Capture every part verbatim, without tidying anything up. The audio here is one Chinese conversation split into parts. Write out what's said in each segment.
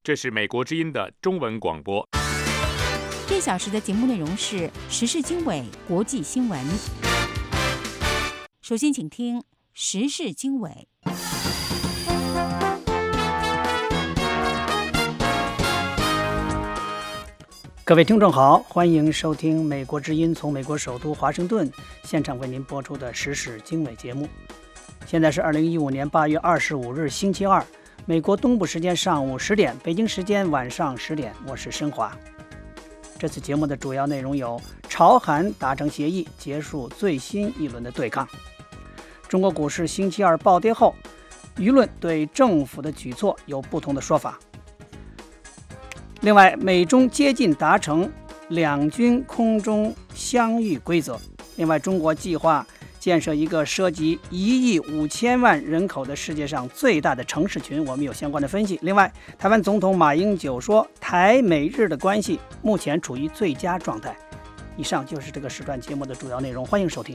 这是美国之音的中文广播。 这小时的节目内容是时事经纬、国际新闻。首先请听时事经纬。 各位听众好，欢迎收听美国之音从美国首都华盛顿现场为您播出的时事经纬节目。现在是二零一五年八月二十五日星期二，美国东部时间上午十点，北京时间晚上十点，我是申华。这次节目的主要内容有：朝韩达成协议，结束最新一轮的对抗；中国股市星期二暴跌后，舆论对政府的举措有不同的说法。另外，美中接近达成两军空中相遇规则。另外，中国计划建设一个涉及一亿五千万人口的世界上最大的城市群，我们有相关的分析。另外，台湾总统马英九说，台美日的关系目前处于最佳状态。以上就是这个时段节目的主要内容，欢迎收听。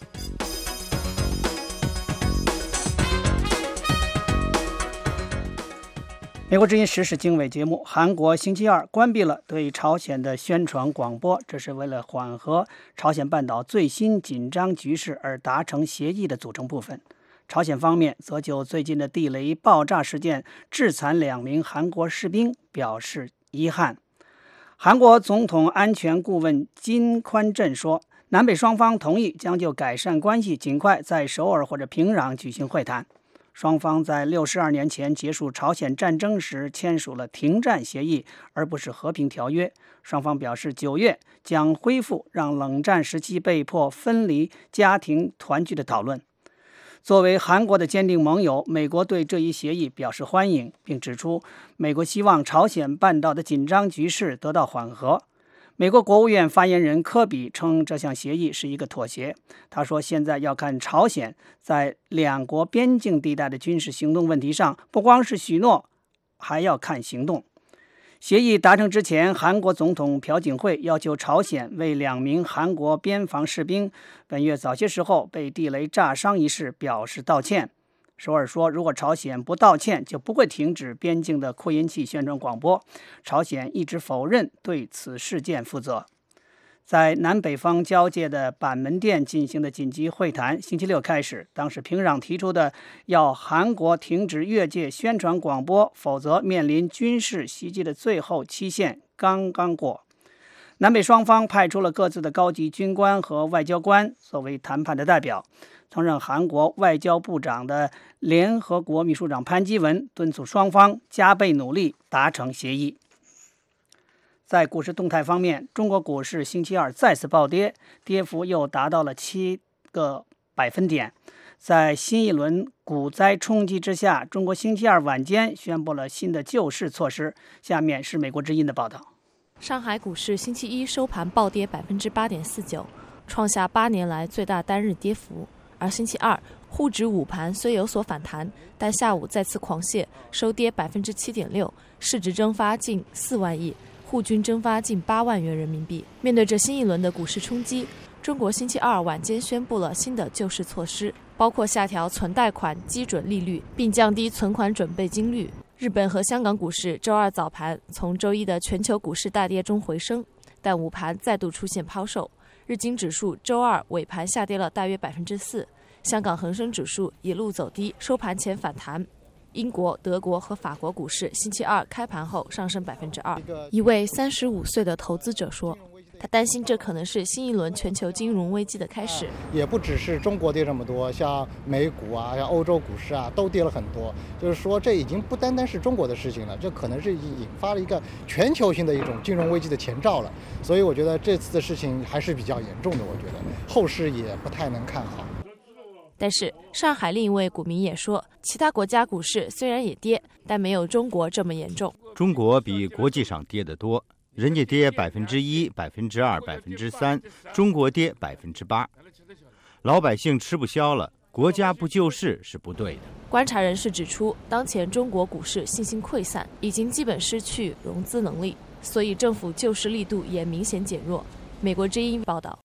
美国之音时事经纬节目，韩国星期二关闭了对朝鲜的宣传广播，这是为了缓和朝鲜半岛最新紧张局势而达成协议的组成部分。朝鲜方面则就最近的地雷爆炸事件致残两名韩国士兵表示遗憾。韩国总统安全顾问金宽镇说，南北双方同意将就改善关系尽快在首尔或者平壤举行会谈。双方在六十二年前结束朝鲜战争时签署了停战协议，而不是和平条约。双方表示，九月将恢复让冷战时期被迫分离家庭团聚的讨论。作为韩国的坚定盟友，美国对这一协议表示欢迎，并指出美国希望朝鲜半岛的紧张局势得到缓和。美国国务院发言人科比称这项协议是一个妥协。他说，现在要看朝鲜在两国边境地带的军事行动问题上，不光是许诺，还要看行动。协议达成之前，韩国总统朴槿惠要求朝鲜为两名韩国边防士兵本月早些时候被地雷炸伤一事表示道歉。首尔说，如果朝鲜不道歉，就不会停止边境的扩音器宣传广播。朝鲜一直否认对此事件负责。在南北方交界的板门店进行的紧急会谈星期六开始，当时平壤提出的要韩国停止越界宣传广播，否则面临军事袭击的最后期限刚刚过。南北双方派出了各自的高级军官和外交官作为谈判的代表。曾任韩国外交部长的联合国秘书长潘基文敦促双方加倍努力达成协议。在股市动态方面，中国股市星期二再次暴跌，跌幅又达到了七个百分点。在新一轮股灾冲击之下，中国星期二晚间宣布了新的救市措施。下面是美国之音的报道。 上海股市星期一收盘暴跌百分之八点四九，创下八年来最大单日跌幅。而星期二，沪指午盘虽有所反弹，但下午再次狂泻，收跌百分之七点六，市值蒸发近四万亿，沪均蒸发近八万元人民币。面对着新一轮的股市冲击，中国星期二晚间宣布了新的救市措施，包括下调存贷款基准利率，并降低存款准备金率。日本和香港股市周二早盘从周一的全球股市大跌中回升，但午盘再度出现抛售。日经指数周二尾盘下跌了大约百分之四，香港恒生指数一路走低，收盘前反弹。英国、德国和法国股市星期二开盘后上升百分之二。一位三十五岁的投资者说，他担心这可能是新一轮全球金融危机的开始。 也不只是中国跌这么多，像美股啊，像欧洲股市啊，都跌了很多。就是说，这已经不单单是中国的事情了，这可能是引发了一个全球性的一种金融危机的前兆了。所以我觉得这次的事情还是比较严重的，我觉得后市也不太能看好。 但是上海另一位股民也说，其他国家股市虽然也跌，但没有中国这么严重。 中国比国际上跌得多，人家跌百分之一、百分之二、百分之三，中国跌百分之八。老百姓吃不消了，国家不救市是不对的。 观察人士指出，当前中国股市信心溃散，已经基本失去融资能力，所以政府救市力度也明显减弱。美国之音报道。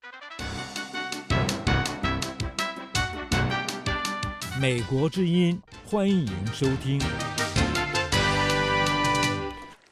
美国之音，欢迎收听。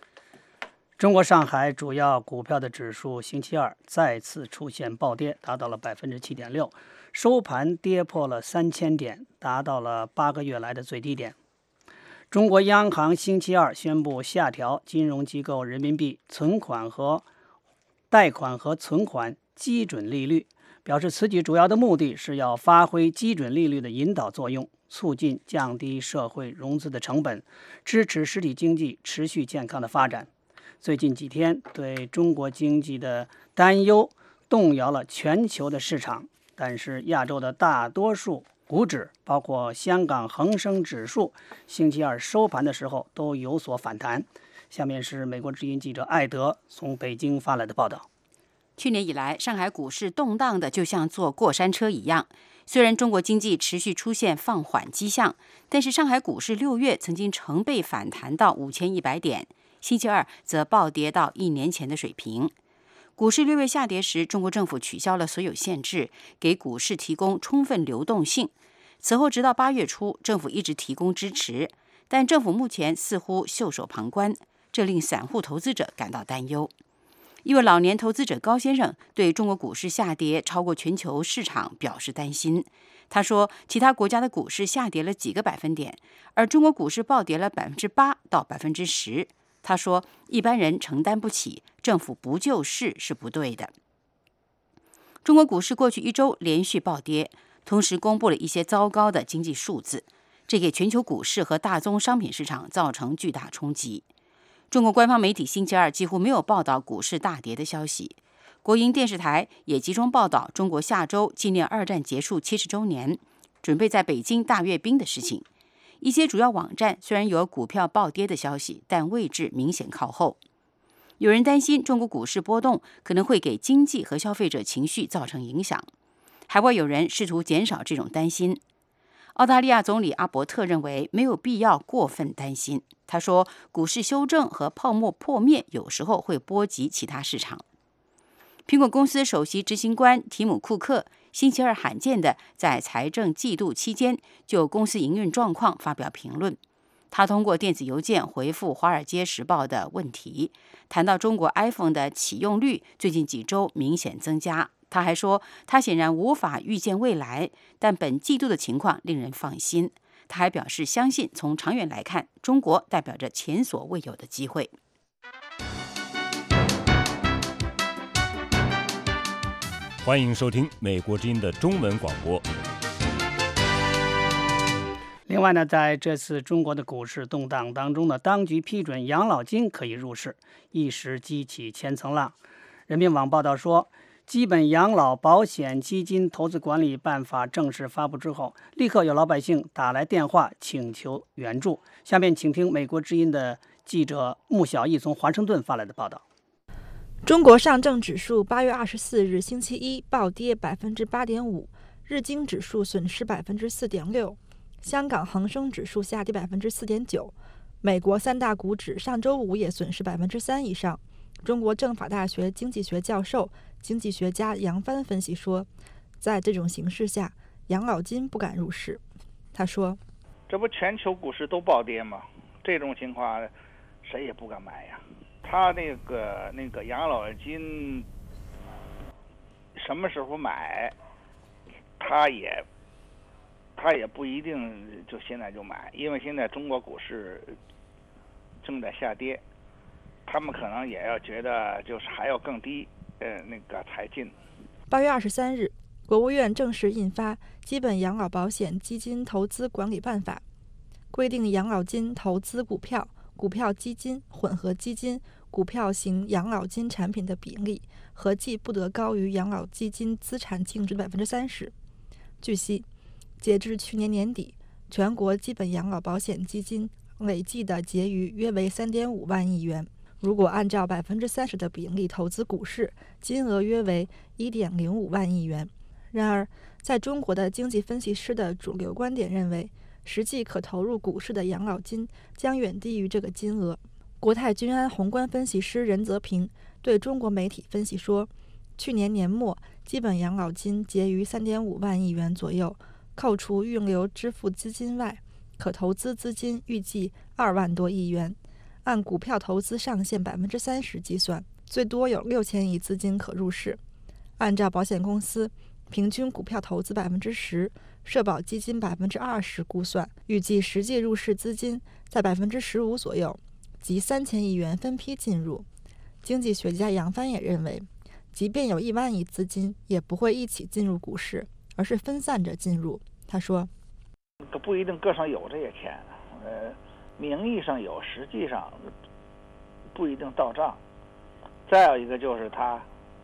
中国上海主要股票的指数星期二再次出现暴跌，达到了百分之七点六，收盘跌破了三千点，达到了八个月来的最低点。中国央行星期二宣布下调金融机构人民币存款和贷款和存款基准利率，表示此举主要的目的是要发挥基准利率的引导作用，促进降低社会融资的成本，支持实体经济持续健康的发展。最近几天对中国经济的担忧动摇了全球的市场，但是亚洲的大多数股指，包括香港恒生指数，星期二收盘的时候都有所反弹。下面是美国之音记者艾德从北京发来的报道。 去年以来，上海股市动荡的就像坐过山车一样。虽然中国经济持续出现放缓迹象，但是上海股市六月曾经成倍反弹到五千一百点，星期二则暴跌到一年前的水平。股市六月下跌时，中国政府取消了所有限制，给股市提供充分流动性。此后直到八月初，政府一直提供支持，但政府目前似乎袖手旁观，这令散户投资者感到担忧。一位老年投资者高先生对中国股市下跌超过全球市场表示担心。他说，其他国家的股市下跌了几个百分点，而中国股市暴跌了百分之八到百分之十。他说，一般人承担不起，政府不救市是不对的。中国股市过去一周连续暴跌，同时公布了一些糟糕的经济数字，这给全球股市和大宗商品市场造成巨大冲击。中国官方媒体星期二几乎没有报道股市大跌的消息，国营电视台也集中报道中国下周纪念二战结束七十周年，准备在北京大阅兵的事情。一些主要网站虽然有股票暴跌的消息，但位置明显靠后。有人担心中国股市波动可能会给经济和消费者情绪造成影响，海外有人试图减少这种担心。澳大利亚总理阿伯特认为没有必要过分担心。他说，股市修正和泡沫破灭有时候会波及其他市场。苹果公司首席执行官提姆·库克星期二罕见的在财政季度期间就公司营运状况发表评论。他通过电子邮件回复《华尔街时报》的问题，谈到中国 iPhone 的启用率最近几周明显增加。他还说，他显然无法预见未来，但本季度的情况令人放心。他还表示，相信从长远来看，中国代表着前所未有的机会。 欢迎收听美国之音的中文广播。 另外呢，在这次中国的股市动荡当中呢，当局批准养老金可以入市，一时激起千层浪。人民网报道说，基本养老保险基金投资管理办法正式发布之后，立刻有老百姓打来电话请求援助。下面请听美国之音的记者穆小艺从华盛顿发来的报道。 中国上证指数八月二十四日星期一暴跌百分之八点五，日经指数损失百分之四点六，香港恒生指数下跌百分之四点九，美国三大股指上周五也损失百分之三以上。中国政法大学经济学教授、经济学家杨帆分析说，在这种形势下，养老金不敢入市。他说， 这不全球股市都暴跌吗？这种情况谁也不敢买呀。他那个那个养老金什么时候买，他也他也不一定就现在就买，因为现在中国股市正在下跌，他们可能也要觉得就是还要更低，呃，那个才进。 八月二十三日，国务院正式印发《基本养老保险基金投资管理办法》，规定养老金投资股票、股票基金、混合基金、股票型养老金产品的比例合计不得高于养老基金资产净值的百分之三十。据悉，截至去年年底，全国基本养老保险基金累计的结余约为三点五万亿元。如果按照百分之三十的比例投资股市，金额约为一点零五万亿元。然而，在中国的经济分析师的主流观点认为，实际可投入股市的养老金将远低于这个金额。国泰君安宏观分析师任泽平对中国媒体分析说，去年年末基本养老金结余三点五万亿元左右，扣除预留支付资金外，可投资资金预计二万多亿元。 按股票投资上限百分之三十计算，最多有六千亿资金可入市。按照保险公司平均股票投资百分之十，社保基金百分之二十估算，预计实际入市资金在百分之十五左右，即三千亿元分批进入。经济学家杨帆也认为，即便有一万亿资金，也不会一起进入股市，而是分散着进入。他说：“ 不一定个上有这些钱，呃，名义上有，实际上不一定到账。再有一个就是他，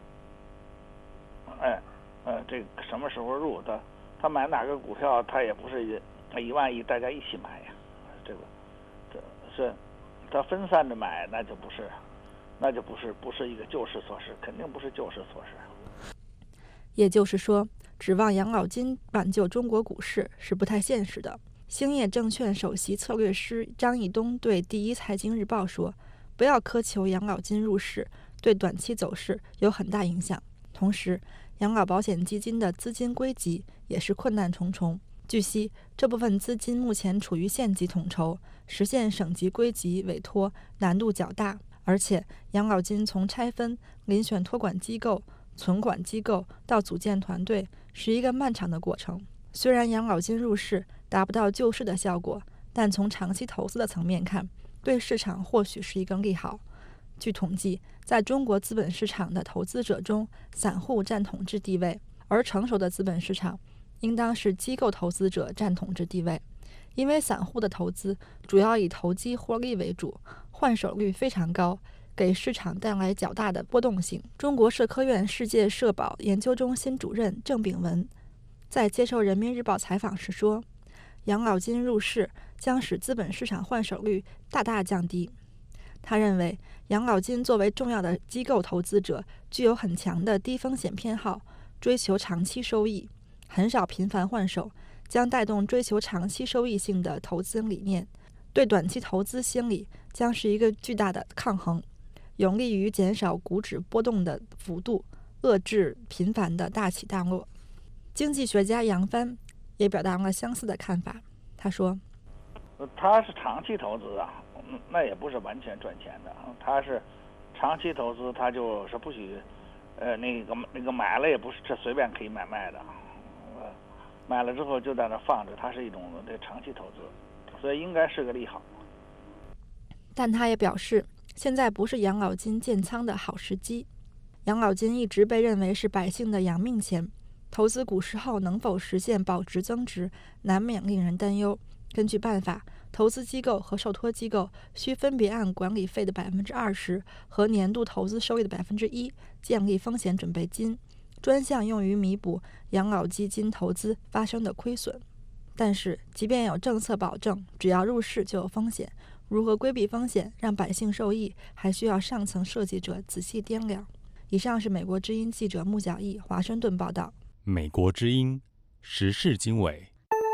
哎，呃，这个什么时候入他，他买哪个股票，他也不是一一万亿大家一起买呀，这个，这是他分散着买，那就不是，那就不是不是一个救市措施，肯定不是救市措施。 也就是说，指望养老金挽救中国股市是不太现实的。”兴业证券首席策略师张义东对第一财经日报说：“不要苛求养老金入市，对短期走势有很大影响。同时，养老保险基金的资金归集也是困难重重。据悉，这部分资金目前处于县级统筹，实现省级归集委托难度较大。而且，养老金从拆分、遴选托管机构、存管机构到组建团队，是一个漫长的过程。虽然养老金入市达不到救市的效果，但从长期投资的层面看，对市场或许是一个利好。据统计，在中国资本市场的投资者中，散户占统治地位，而成熟的资本市场应当是机构投资者占统治地位。因为散户的投资主要以投机获利为主，换手率非常高，给市场带来较大的波动性。中国社科院世界社保研究中心主任郑炳文在接受人民日报采访时说，养老金入市将使资本市场换手率大大降低。他认为，养老金作为重要的机构投资者，具有很强的低风险偏好，追求长期收益，很少频繁换手，将带动追求长期收益性的投资理念，对短期投资心理将是一个巨大的抗衡，有利于减少股指波动的幅度，遏制频繁的大起大落。经济学家杨帆也表达了相似的看法。他说：“ 他是长期投资啊，那也不是完全赚钱的。他是长期投资，他就是不许，呃，那个那个买了也不是这随便可以买卖的，呃，买了之后就在那放着，它是一种这长期投资，所以应该是个利好。” 但他也表示，现在不是养老金建仓的好时机。养老金一直被认为是百姓的养命钱。投资股市后能否实现保值增值，难免令人担忧。根据办法，投资机构和受托机构需分别按管理费的百分之二十和年度投资收益的百分之一建立风险准备金，专项用于弥补养老基金投资发生的亏损。但是，即便有政策保证，只要入市就有风险。如何规避风险，让百姓受益，还需要上层设计者仔细掂量。以上是美国之音记者穆小艺华盛顿报道。 美国之音时事经纬。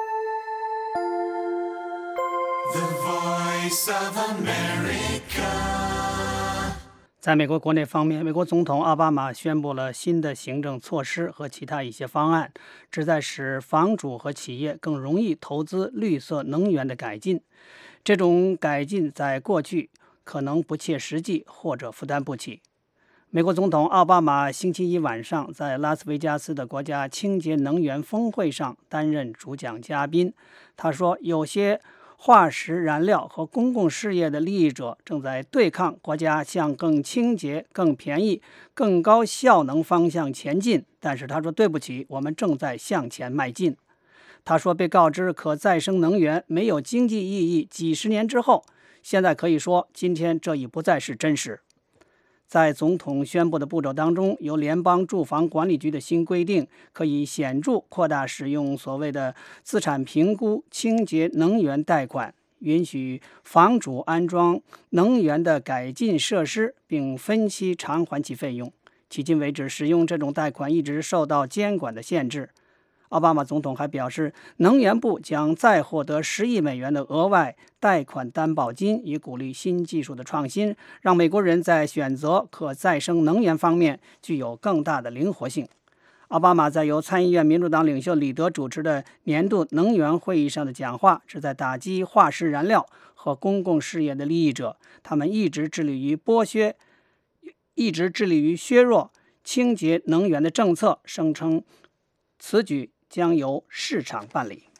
在美国国内方面，美国总统奥巴马宣布了新的行政措施和其他一些方案，旨在使房主和企业更容易投资绿色能源的改进。这种改进在过去可能不切实际或者负担不起。美国总统奥巴马星期一晚上在拉斯维加斯的国家清洁能源峰会上担任主讲嘉宾。他说，有些化石燃料和公共事业的利益者正在对抗国家向更清洁、更便宜、更高效能方向前进，但是他说对不起，我们正在向前迈进。他说，被告知可再生能源没有经济意义几十年之后，现在可以说今天这已不再是真实。在总统宣布的步骤当中，由联邦住房管理局的新规定可以显著扩大使用所谓的资产评估清洁能源贷款，允许房主安装能源的改进设施，并分期偿还其费用。迄今为止，使用这种贷款一直受到监管的限制。奥巴马总统还表示，能源部将再获得十亿美元的额外贷款担保金，以鼓励新技术的创新，让美国人在选择可再生能源方面具有更大的灵活性。奥巴马在由参议院民主党领袖李德主持的年度能源会议上的讲话，旨在打击化石燃料和公共事业的利益者，他们一直致力于剥削，一直致力于削弱清洁能源的政策，声称此举将由市场办理。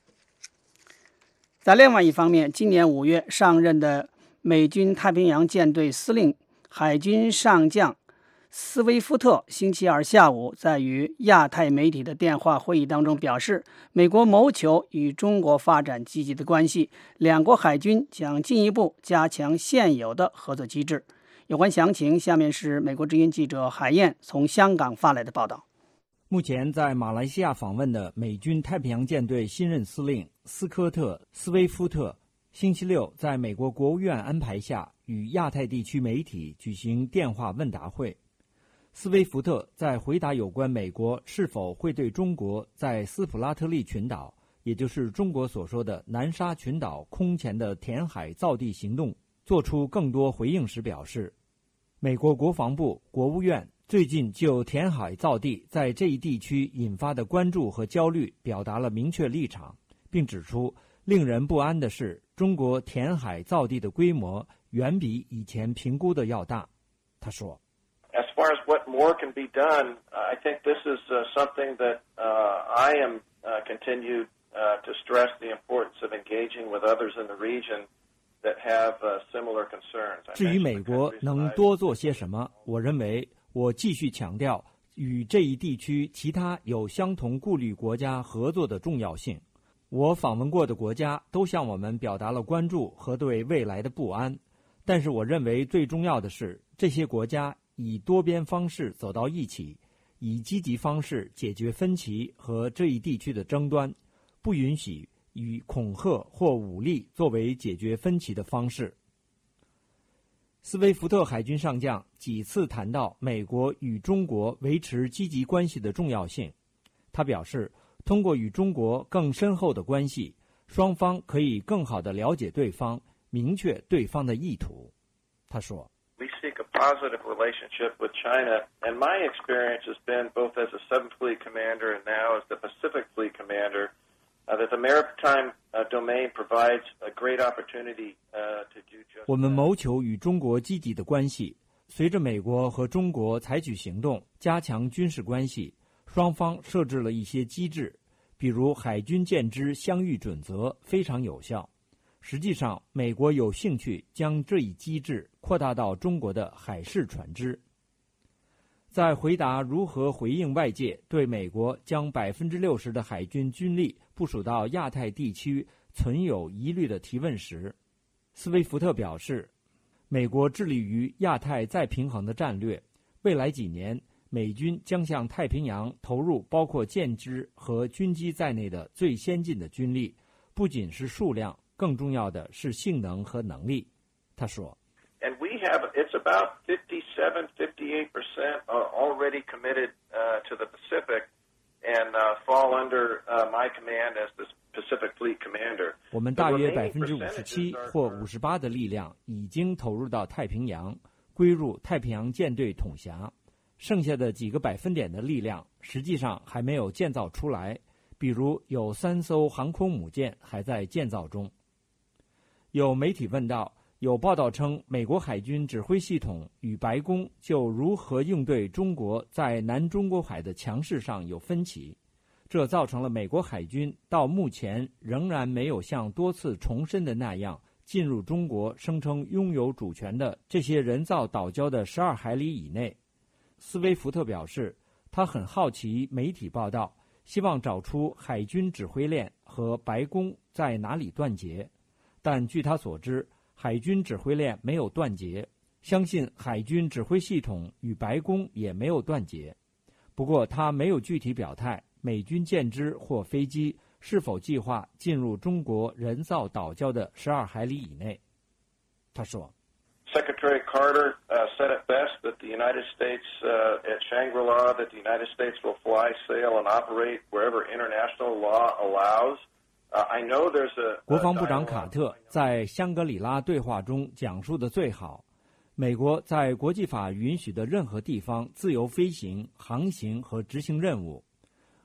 在另外一方面，今年五月上任的美军太平洋舰队司令海军上将斯威夫特星期二下午在与亚太媒体的电话会议当中表示，美国谋求与中国发展积极的关系，两国海军将进一步加强现有的合作机制。有关详情，下面是美国之音记者海燕从香港发来的报道。 目前在马来西亚访问的美军太平洋舰队新任司令斯科特·斯威夫特星期六在美国国务院安排下与亚太地区媒体举行电话问答会。斯威夫特在回答有关美国是否会对中国在斯普拉特利群岛，也就是中国所说的南沙群岛空前的填海造地行动做出更多回应时表示，美国国防部、国务院最近就填海造地在这一地区引发的关注和焦虑表达了明确立场，并指出令人不安的是，中国填海造地的规模远比以前评估的要大。他说 As far as what more can be done, I think this is uh, something that uh, I am uh, continued uh, to stress the importance of engaging with others in the region that have uh, similar concerns. 至于美国能多做些什么，我认为我继续强调与这一地区其他有相同顾虑国家合作的重要性。我访问过的国家都向我们表达了关注和对未来的不安，但是我认为最重要的是，这些国家以多边方式走到一起，以积极方式解决分歧和这一地区的争端，不允许以恐吓或武力作为解决分歧的方式。斯威夫特海军上将几次谈到美国与中国维持积极关系的重要性。他表示，通过与中国更深厚的关系，双方可以更好地了解对方，明确对方的意图。他说 We seek a positive relationship with China, and my experience has been, both as a Seventh Fleet Commander and now as the Pacific Fleet Commander, uh, that the maritime uh, domain provides a great opportunity uh, to do just that. 我们谋求与中国积极的关系，随着美国和中国采取行动，加强军事关系，双方设置了一些机制，比如海军舰只相遇准则非常有效。实际上，美国有兴趣将这一机制扩大到中国的海事船只。在回答如何回应外界对美国将百分之六十的海军军力部署到亚太地区存有疑虑的提问时，斯威夫特表示，美国致力于亚太再平衡的战略，未来几年美军将向太平洋投入包括舰只和军机在内的最先进的军力，不仅是数量，更重要的是性能和能力。他说 And we have, it's about fifty-seven, fifty-eight percent are already committed uh, to the Pacific and uh, fall under uh, my command as the Pacific Fleet Commander. 我们大约百分之五十七或五十八的力量已经投入到太平洋，归入太平洋舰队统辖。剩下的几个百分点的力量实际上还没有建造出来，比如有三艘航空母舰还在建造中。有媒体问到，有报道称美国海军指挥系统与白宫就如何应对中国在南中国海的强势上有分歧，这造成了美国海军到目前仍然没有像多次重申的那样进入中国声称拥有主权的这些人造岛礁的十二海里以内。斯威夫特表示，他很好奇媒体报道，希望找出海军指挥链和白宫在哪里断节，但据他所知，海军指挥链没有断节，相信海军指挥系统与白宫也没有断节。不过他没有具体表态美军舰只或飞机是否计划进入中国人造岛礁的十二海里以内。他说 Secretary Carter uh, said it best that the United States uh, at Shangri-La, that the United States will fly, sail, and operate wherever international law allows. Uh, I know there's a, a 国防部长卡特在香格里拉对话中讲述的最好，美国在国际法允许的任何地方自由飞行、航行和执行任务。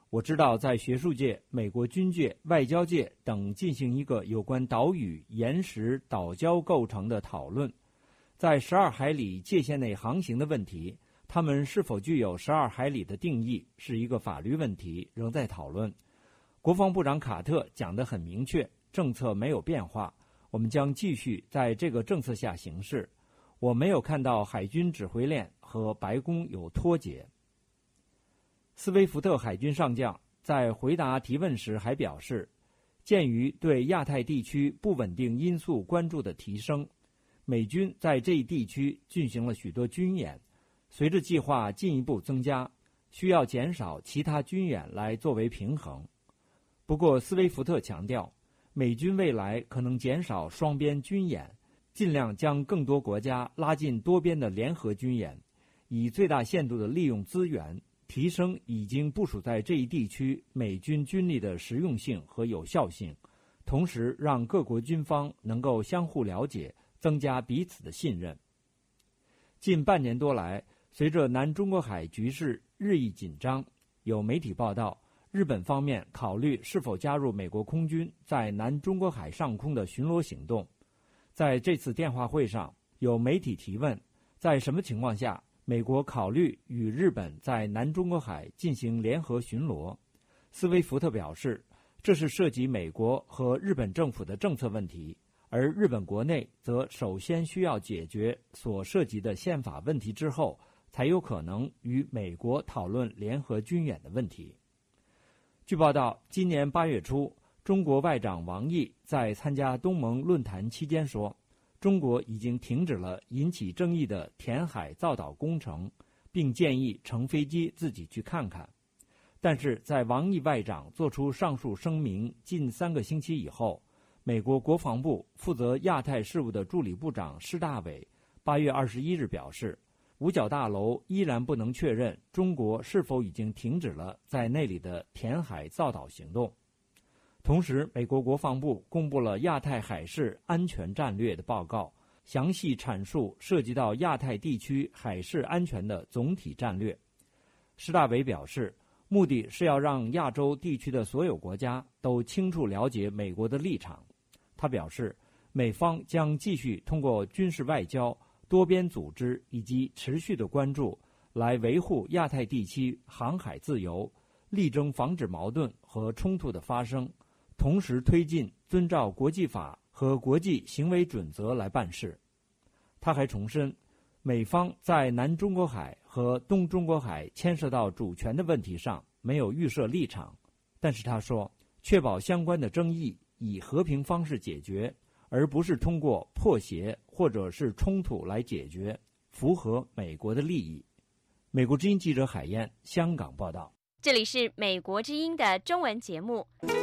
我知道在学术界、美国军界、外交界等进行一个有关岛屿、岩石、岛礁构成的讨论。在十二海里界限内航行的问题，他们是否具有十二海里的定义是一个法律问题，仍在讨论。国防部长卡特讲得很明确，政策没有变化，我们将继续在这个政策下行事。我没有看到海军指挥链和白宫有脱节。斯威夫特海军上将在回答提问时还表示，鉴于对亚太地区不稳定因素关注的提升，美军在这一地区进行了许多军演，随着计划进一步增加，需要减少其他军演来作为平衡。不过斯威夫特强调，美军未来可能减少双边军演，尽量将更多国家拉进多边的联合军演，以最大限度地利用资源，提升已经部署在这一地区美军军力的实用性和有效性，同时让各国军方能够相互了解，增加彼此的信任。近半年多来，随着南中国海局势日益紧张，有媒体报道，日本方面考虑是否加入美国空军在南中国海上空的巡逻行动。在这次电话会上，有媒体提问，在什么情况下美国考虑与日本在南中国海进行联合巡逻？斯威夫特表示，这是涉及美国和日本政府的政策问题，而日本国内则首先需要解决所涉及的宪法问题之后，才有可能与美国讨论联合军演的问题。据报道，今年八月初，中国外长王毅在参加东盟论坛期间说，中国已经停止了引起争议的填海造岛工程，并建议乘飞机自己去看看。但是在王毅外长做出上述声明近三个星期以后，美国国防部负责亚太事务的助理部长施大伟八月二十一日表示，五角大楼依然不能确认中国是否已经停止了在那里的填海造岛行动。同时，美国国防部公布了亚太海事安全战略的报告，详细阐述涉及到亚太地区海事安全的总体战略。施大伟表示，目的是要让亚洲地区的所有国家都清楚了解美国的立场。他表示，美方将继续通过军事外交、多边组织以及持续的关注，来维护亚太地区航海自由，力争防止矛盾和冲突的发生，同时推进遵照国际法和国际行为准则来办事。他还重申，美方在南中国海和东中国海牵涉到主权的问题上没有预设立场，但是他说，确保相关的争议以和平方式解决，而不是通过破协或者是冲突来解决，符合美国的利益。美国之音记者海燕，香港报道。 这里是美国之音的中文节目。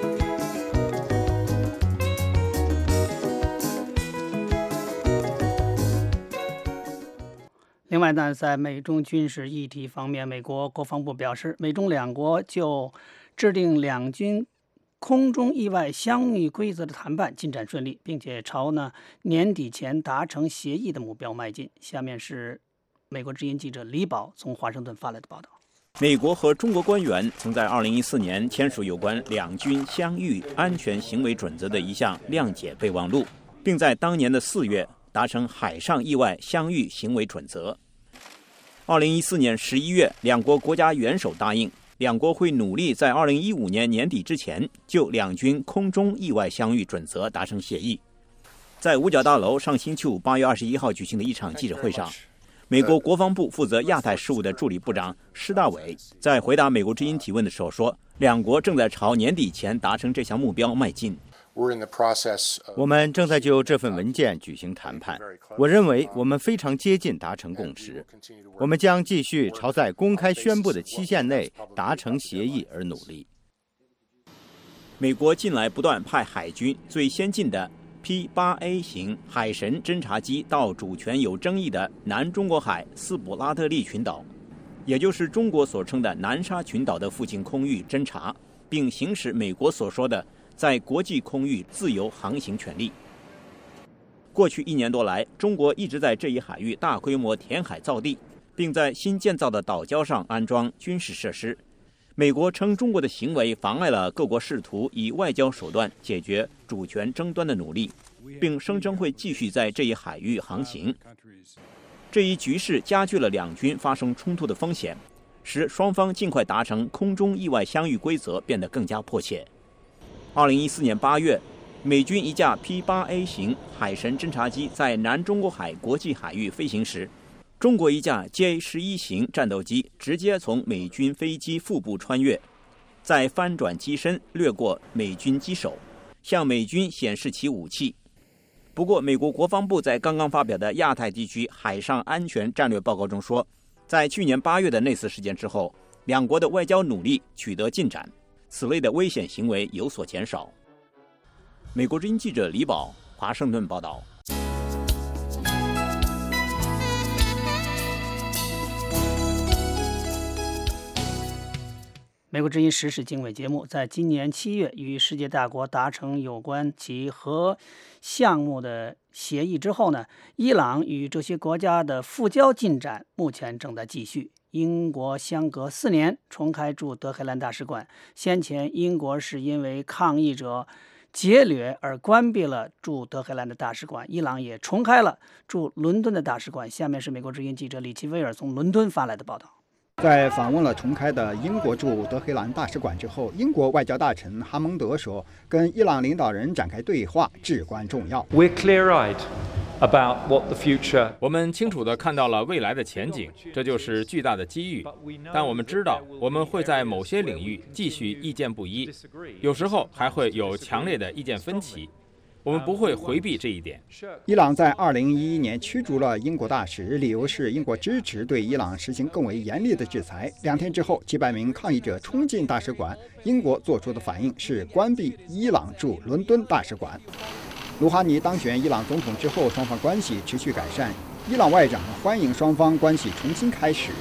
另外呢，在美中军事议题方面，美国国防部表示，美中两国就制定两军空中意外相遇规则的谈判进展顺利，并且朝呢年底前达成协议的目标迈进。下面是美国之音记者李宝从华盛顿发来的报道。 美国和中国官员曾在二零一四年签署有关两军相遇安全行为准则的一项谅解备忘录，并在当年的四月达成海上意外相遇行为准则。二零一四年十一月，两国国家元首答应，两国会努力在二零一五年年底之前就两军空中意外相遇准则达成协议。在五角大楼上星期五八月二十一号举行的一场记者会上，美国国防部负责亚太事务的助理部长施大伟在回答美国之音提问的时候说，两国正在朝年底前达成这项目标迈进。 我们正在就这份文件举行谈判，我认为我们非常接近达成共识。我们将继续朝在公开宣布的期限内达成协议而努力。 美国近来不断派海军最先进的 P 八 A 型海神侦察机到主权有争议的南中国海斯普拉特利群岛，也就是中国所称的南沙群岛的附近空域侦察，并行使美国所说的在国际空域自由航行权利。过去一年多来，中国一直在这一海域大规模填海造地，并在新建造的岛礁上安装军事设施， 美国称中国的行为妨碍了各国试图以外交手段解决主权争端的努力，并声称会继续在这一海域航行。这一局势加剧了两军发生冲突的风险，使双方尽快达成空中意外相遇规则变得更加迫切。二零一四年八月，美军一架 P 八 A 型海神侦察机在南中国海国际海域飞行时，中国一架 J 十一 型战斗机直接从美军飞机腹部穿越，再翻转机身掠过美军机首，向美军显示其武器。不过，美国国防部在刚刚发表的亚太地区海上安全战略报告中说，在去年八月的那次事件之后，两国的外交努力取得进展，此类的危险行为有所减少。美国之音记者李宝，华盛顿报道。 美国之音时事经纬节目在今年七月与世界大国达成有关其核项目的协议之后呢，伊朗与这些国家的复交进展目前正在继续。英国相隔四年重开驻德黑兰大使馆，先前英国是因为抗议者劫掠而关闭了驻德黑兰的大使馆，伊朗也重开了驻伦敦的大使馆。下面是美国之音记者李奇威尔从伦敦发来的报道。 在访问了重开的英国驻德黑兰大使馆之后，英国外交大臣哈蒙德说，跟伊朗领导人展开对话至关重要。 We're clear-eyed about what the future. 我们清楚地看到了未来的前景，这就是巨大的机遇。但我们知道，我们会在某些领域继续意见不一，有时候还会有强烈的意见分歧。我们不会回避这一点。 伊朗在二零一一年驱逐了英国大使，理由是英国支持对伊朗实行更为严厉的制裁。两天之后，几百名抗议者冲进大使馆，英国做出的反应是关闭伊朗驻伦敦大使馆。鲁哈尼当选伊朗总统之后，双方关系持续改善。伊朗外长欢迎双方关系重新开始。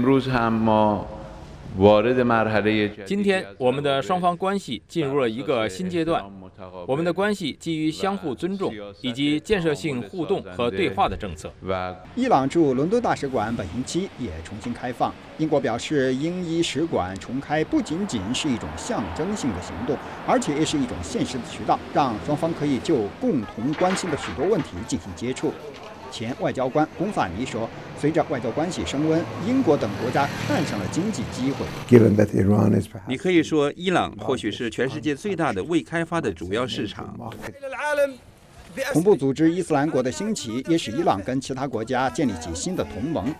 今天，我们的双方关系进入了一个新阶段。我们的关系基于相互尊重以及建设性互动和对话的政策。 伊朗驻伦敦大使馆本星期也重新开放。英国表示，英伊使馆重开不仅仅是一种象征性的行动，而且也是一种现实的渠道，让双方可以就共同关心的许多问题进行接触。前外交官龚萨尼说，随着外交关系升温，英国等国家看上了经济机会。 你可以说，伊朗或许是全世界最大的未开发的主要市场。 恐怖组织伊斯兰国的兴起，也使伊朗跟其他国家建立起新的同盟。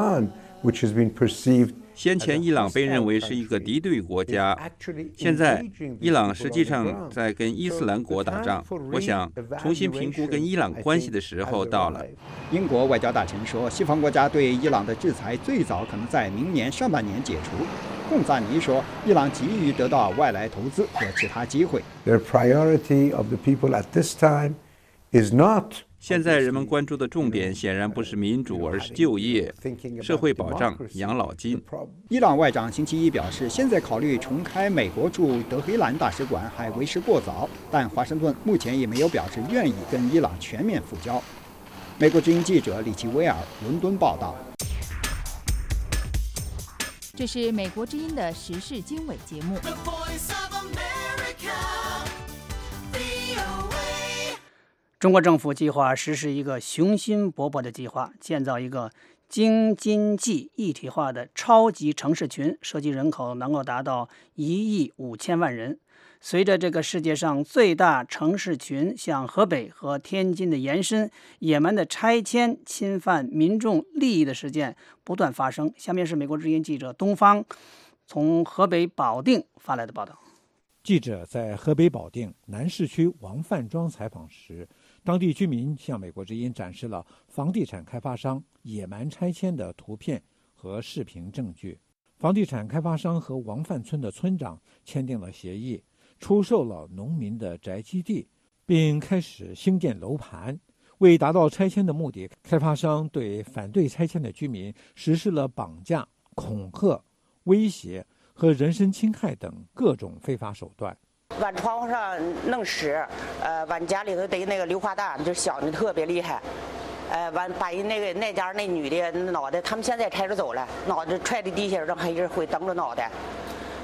先前伊朗被认为是一个敌对国家，现在伊朗实际上在跟伊斯兰国打仗。我想重新评估跟伊朗关系的时候到了。 英国外交大臣说，西方国家对伊朗的制裁最早可能在明年上半年解除。贡萨尼说，伊朗急于得到外来投资和其他机会。 Their priority of the people at this time is not 现在人们关注的重点显然不是民主，而是就业、社会保障、养老金。 伊朗外长星期一表示，现在考虑重开美国驻德黑兰大使馆还为时过早，但华盛顿目前也没有表示愿意跟伊朗全面复交。美国之音记者李奇威尔伦敦报道。 这是美国之音的时事经纬节目。 中国政府计划实施一个雄心勃勃的计划，建造一个京津冀一体化的超级城市群，涉及人口能够达到一亿五千万人。随着这个世界上最大城市群向河北和天津的延伸，野蛮的拆迁、侵犯民众利益的事件不断发生。下面是美国之音记者东方从河北保定发来的报道。 记者在河北保定南市区王范庄采访时，当地居民向美国之音展示了房地产开发商野蛮拆迁的图片和视频证据。房地产开发商和王范村的村长签订了协议，出售了农民的宅基地，并开始兴建楼盘。为达到拆迁的目的，开发商对反对拆迁的居民实施了绑架、恐吓、威胁和人身侵害等各种非法手段。 往窗户上弄屎，呃，往家里头逮那个硫化弹，就小的特别厉害，呃，完把人那个那家那女的脑袋，他们现在拆着走了，脑袋踹在地下，让黑人会蹬着脑袋，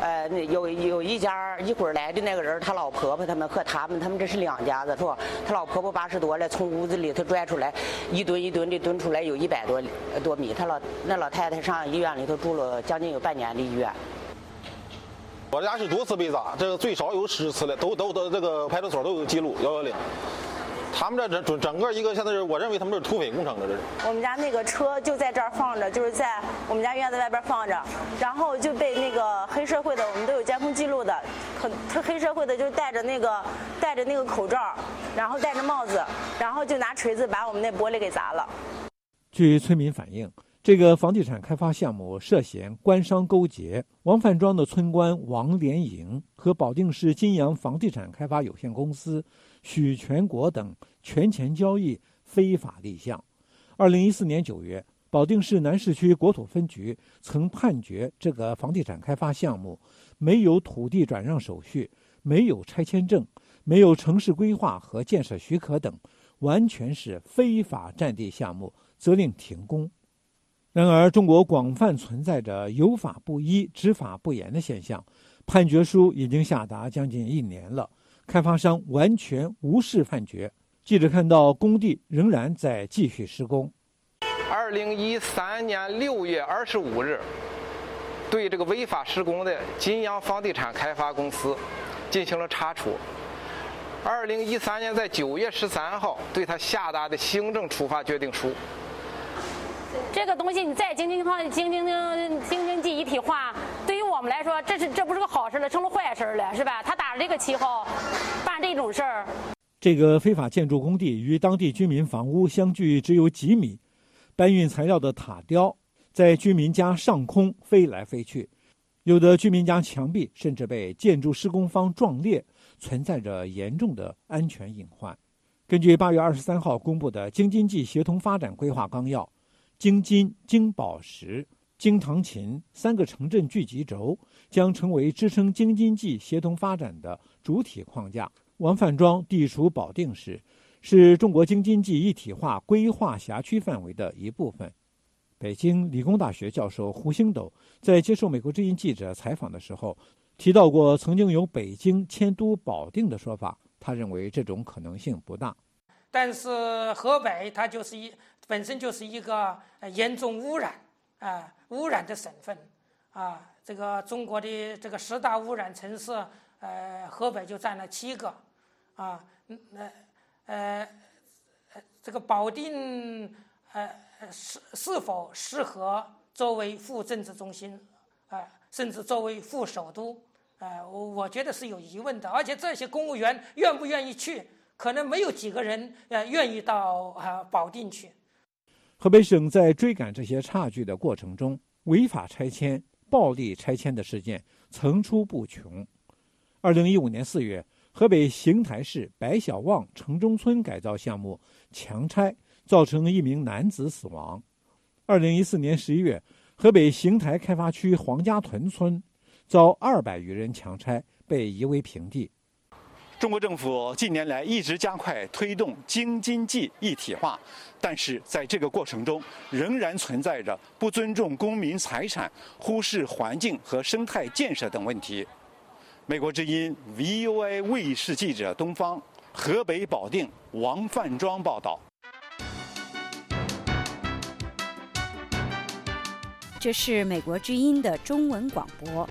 呃，那有有一家一会儿来的那个人，他老婆婆他们和他们，他们这是两家子是吧？他老婆婆八十多了，从屋子里头拽出来，一吨一吨的吨出来有一百多多米。他老那老太太上医院里头住了将近有半年的医院。 我家是多次被砸，这个最少有十次了，都都都这个派出所都有记录，幺幺零。他们这整整个一个现在是，我认为他们是土匪工程的这是。 我们家那个车就在这儿放着，就是在我们家院子外边放着，然后就被那个黑社会的，我们都有监控记录的，可他黑社会的就戴着那个戴着那个口罩，然后戴着帽子，然后就拿锤子把我们那玻璃给砸了。 据村民反映，这个房地产开发项目涉嫌官商勾结，王范庄的村官王连营和保定市金阳房地产开发有限公司许全国等权钱交易，非法立项。二零一四年九月，保定市南市区国土分局曾判决这个房地产开发项目没有土地转让手续，没有拆迁证，没有城市规划和建设许可等，完全是非法占地项目，责令停工。然而，中国广泛存在着有法不依、执法不严的现象，判决书已经下达将近一年了，开发商完全无视判决。记者看到工地仍然在继续施工。 二零一三年六月二十五日，对这个违法施工的金阳房地产开发公司进行了查处。二零一三年在九月十三号，对他下达的行政处罚决定书。 这个东西你再京津方京津京津冀一体化，对于我们来说，这是这不是个好事了，成了坏事了，是吧？他打着这个旗号办这种事儿。 这个非法建筑工地与当地居民房屋相距只有几米，搬运材料的塔吊在居民家上空飞来飞去，有的居民家墙壁甚至被建筑施工方撞裂，存在着严重的安全隐患。根据八月二十三号公布的京津冀协同发展规划纲要，京津、京宝石、京唐秦三个城镇聚集轴将成为支撑京津冀协同发展的主体框架。王范庄地处保定市，是中国京津冀一体化规划辖区范围的一部分。北京理工大学教授胡星斗在接受美国之音记者采访的时候提到过曾经由北京迁都保定的说法，他认为这种可能性不大。 但是河北它就是一本身就是一个严重污染啊、呃、污染的省份啊，这个中国的这个十大污染城市，呃，河北就占了七个啊，呃呃这个保定呃是是否适合作为副政治中心啊、呃，甚至作为副首都？呃，我我觉得是有疑问的，而且这些公务员愿不愿意去？可能没有几个人呃愿意到啊、呃、保定去。 河北省在追赶这些差距的过程中，违法拆迁、暴力拆迁的事件层出不穷。二零一五年四月，河北邢台市白小望城中村改造项目强拆，造成一名男子死亡。二零一四年十一月，河北邢台开发区黄家屯村遭二百余人强拆，被夷为平地。 中国政府近年来一直加快推动京津冀一体化，但是在这个过程中，仍然存在着不尊重公民财产、忽视环境和生态建设等问题。美国之音 V O A 卫视记者东方，河北保定王范庄报道。 这是美国之音的中文广播。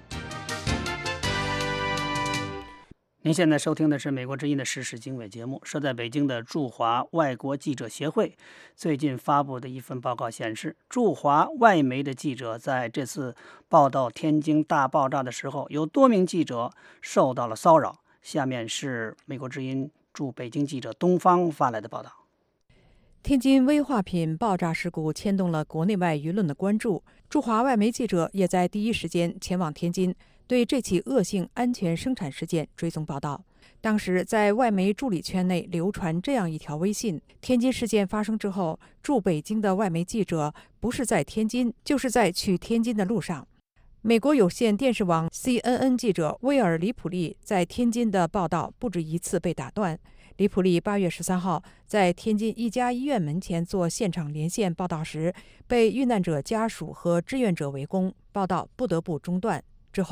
您现在收听的是美国之音的时事经纬节目。设在北京的驻华外国记者协会最近发布的一份报告显示，驻华外媒的记者在这次报道天津大爆炸的时候，有多名记者受到了骚扰。下面是美国之音驻北京记者东方发来的报道。 天津危化品爆炸事故牵动了国内外舆论的关注，驻华外媒记者也在第一时间前往天津，对这起恶性安全生产事件追踪报道。当时在外媒助理圈内流传这样一条微信：天津事件发生之后，驻北京的外媒记者不是在天津，就是在去天津的路上。美国有线电视网 C N N 记者威尔·里普利在天津的报道不止一次被打断。里普利八月十三号在天津一家医院门前做现场连线报道时，被遇难者家属和志愿者围攻，报道不得不中断。之后，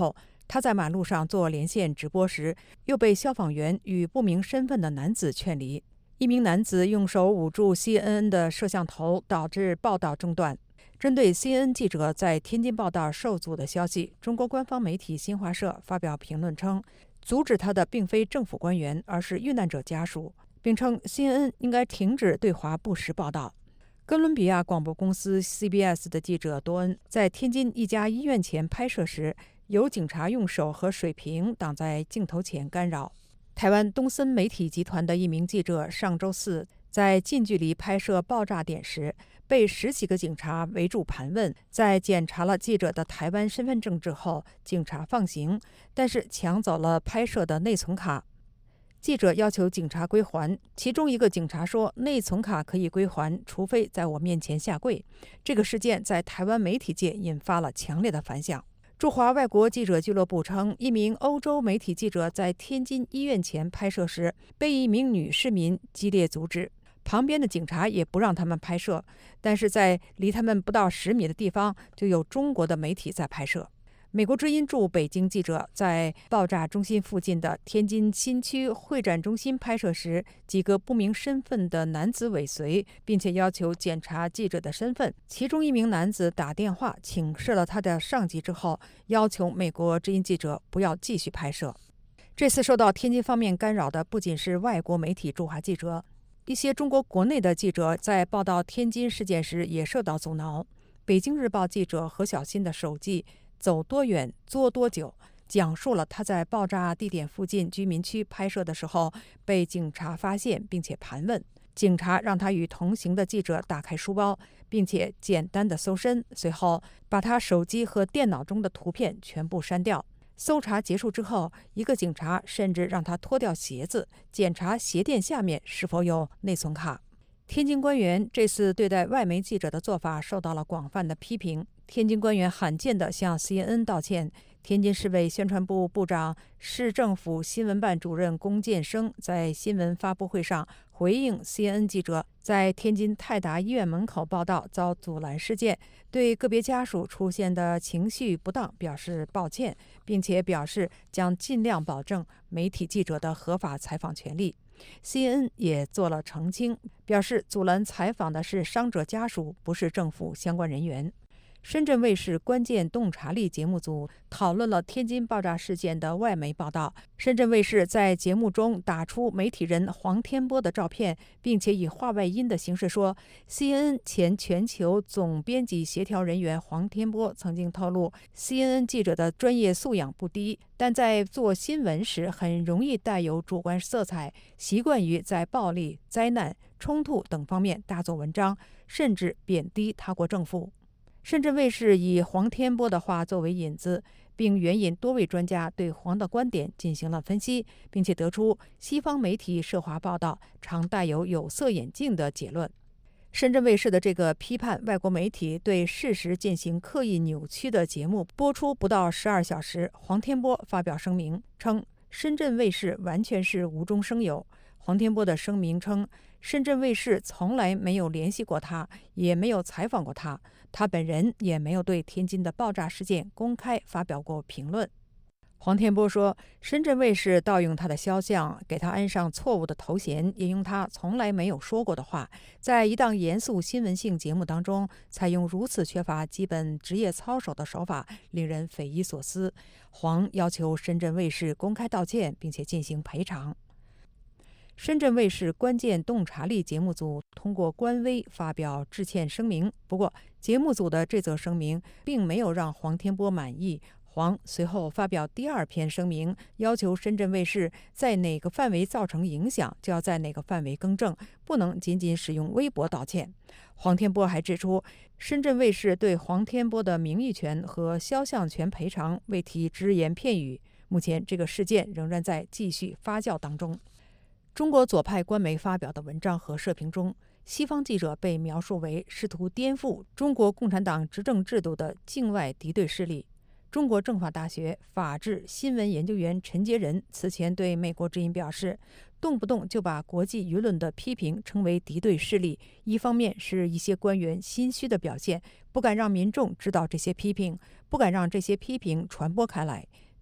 他在马路上做连线直播时，又被消防员与不明身份的男子劝离。一名男子用手捂住 C N N 的摄像头，导致报道中断。针对 C N N 记者在天津报道受阻的消息，中国官方媒体新华社发表评论称，阻止他的并非政府官员，而是遇难者家属，并称 C N N 应该停止对华不实报道。哥伦比亚广播公司 C B S 的记者多恩在天津一家医院前拍摄时，有警察用手和水瓶挡在镜头前干扰。台湾东森媒体集团的一名记者上周四在近距离拍摄爆炸点时，被十几个警察围住盘问。在检查了记者的台湾身份证之后，警察放行，但是抢走了拍摄的内存卡。记者要求警察归还，其中一个警察说，内存卡可以归还，除非在我面前下跪。这个事件在台湾媒体界引发了强烈的反响。驻华外国记者俱乐部称，一名欧洲媒体记者在天津医院前拍摄时，被一名女市民激烈阻止，旁边的警察也不让他们拍摄，但是在离他们不到十米的地方，就有中国的媒体在拍摄。美国之音驻北京记者在爆炸中心附近的天津新区会展中心拍摄时，几个不明身份的男子尾随，并且要求检查记者的身份。其中一名男子打电话请示了他的上级之后，要求美国之音记者不要继续拍摄。这次受到天津方面干扰的不仅是外国媒体驻华记者，一些中国国内的记者在报道天津事件时也受到阻挠。北京日报记者何小新的手记走多远作多久，讲述了他在爆炸地点附近居民区拍摄的时候被警察发现并且盘问。警察让他与同行的记者打开书包，并且简单的搜身，随后把他手机和电脑中的图片全部删掉。搜查结束之后，一个警察甚至让他脱掉鞋子，检查鞋垫下面是否有内存卡。天津官员这次对待外媒记者的做法受到了广泛的批评。天津官员罕见地向 C N N 道歉。天津市委宣传部部长、市政府新闻办主任龚建生在新闻发布会上回应 C N N 记者在天津泰达医院门口报道遭阻拦事件，对个别家属出现的情绪不当表示抱歉，并且表示将尽量保证媒体记者的合法采访权利。C N N 也做了澄清，表示阻拦采访的是伤者家属，不是政府相关人员。深圳卫视关键洞察力节目组讨论了天津爆炸事件的外媒报道。深圳卫视在节目中打出媒体人黄天波的照片，并且以话外音的形式说 ，C N N 前全球总编辑协调人员黄天波曾经透露 ，C N N 记者的专业素养不低，但在做新闻时很容易带有主观色彩，习惯于在暴力、灾难、冲突等方面大做文章，甚至贬低他国政府。深圳卫视以黄天波的话作为引子，并援引多位专家对黄的观点进行了分析，并且得出西方媒体涉华报道常带有有色眼镜的结论。深圳卫视的这个批判外国媒体对事实进行刻意扭曲的节目播出不到十二小时，黄天波发表声明称，深圳卫视完全是无中生有。黄天波的声明称，深圳卫视从来没有联系过他，也没有采访过他，他本人也没有对天津的爆炸事件公开发表过评论。黄天波说，深圳卫视盗用他的肖像，给他安上错误的头衔，引用他从来没有说过的话，在一档严肃新闻性节目当中采用如此缺乏基本职业操守的手法，令人匪夷所思。黄要求深圳卫视公开道歉，并且进行赔偿。深圳卫视关键洞察力节目组通过官微发表致歉声明，不过节目组的这则声明并没有让黄天波满意。黄随后发表第二篇声明，要求深圳卫视在哪个范围造成影响，就要在哪个范围更正，不能仅仅使用微博道歉。黄天波还指出，深圳卫视对黄天波的名誉权和肖像权赔偿未提只言片语。目前这个事件仍然在继续发酵当中。中国左派官媒发表的文章和社评中，西方记者被描述为试图颠覆中国共产党执政制度的境外敌对势力。中国政法大学法治新闻研究员陈杰仁此前对美国之音表示，动不动就把国际舆论的批评称为敌对势力，一方面是一些官员心虚的表现，不敢让民众知道这些批评，不敢让这些批评传播开来。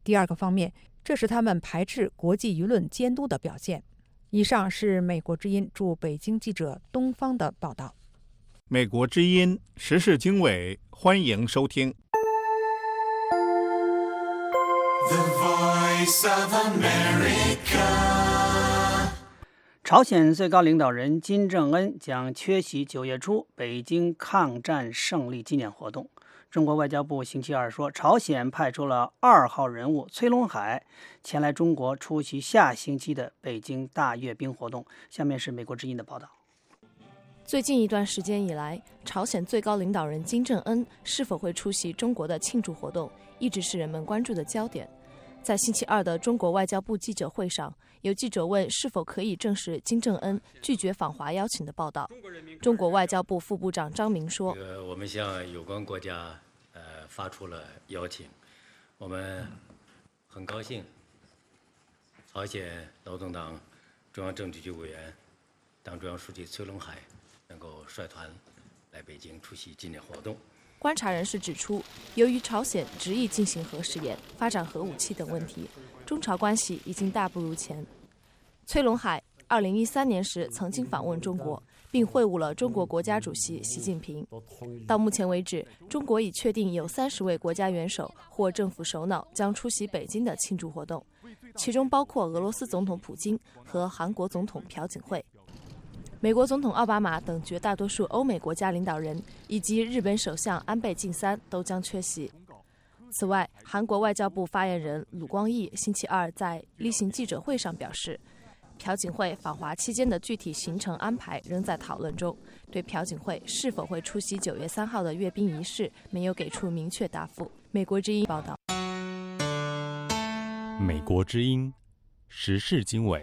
第二个方面，这是他们排斥国际舆论监督的表现。以上是美国之音驻北京记者东方的报道。 美国之音时事经纬，欢迎收听。 The Voice of America。 朝鲜最高领导人金正恩将缺席九月初北京抗战胜利纪念活动。中国外交部星期二说，朝鲜派出了二号人物崔龙海前来中国出席下星期的北京大阅兵活动。下面是美国之音的报道。 最近一段时间以来，朝鲜最高领导人金正恩是否会出席中国的庆祝活动，一直是人们关注的焦点。在星期二的中国外交部记者会上，有记者问是否可以证实金正恩拒绝访华邀请的报道。中国外交部副部长张明说：“ 呃，我们向有关国家呃发出了邀请，我们很高兴，朝鲜劳动党中央政治局委员、党中央书记崔龙海能够率团来北京出席纪念活动。” 观察人士指出，由于朝鲜执意进行核试验、发展核武器等问题，中朝关系已经大不如前。崔龙海二零一三年时曾经访问中国，并会晤了中国国家主席习近平。到目前为止，中国已确定有三十位国家元首或政府首脑将出席北京的庆祝活动，其中包括俄罗斯总统普京和韩国总统朴槿惠。美国总统奥巴马等绝大多数欧美国家领导人以及日本首相安倍晋三都将缺席。此外，韩国外交部发言人鲁光义星期二在例行记者会上表示，朴槿惠访华期间的具体行程安排仍在讨论中，对朴槿惠是否会出席九月三号的阅兵仪式没有给出明确答复。美国之音报道。 美国之音时事经纬。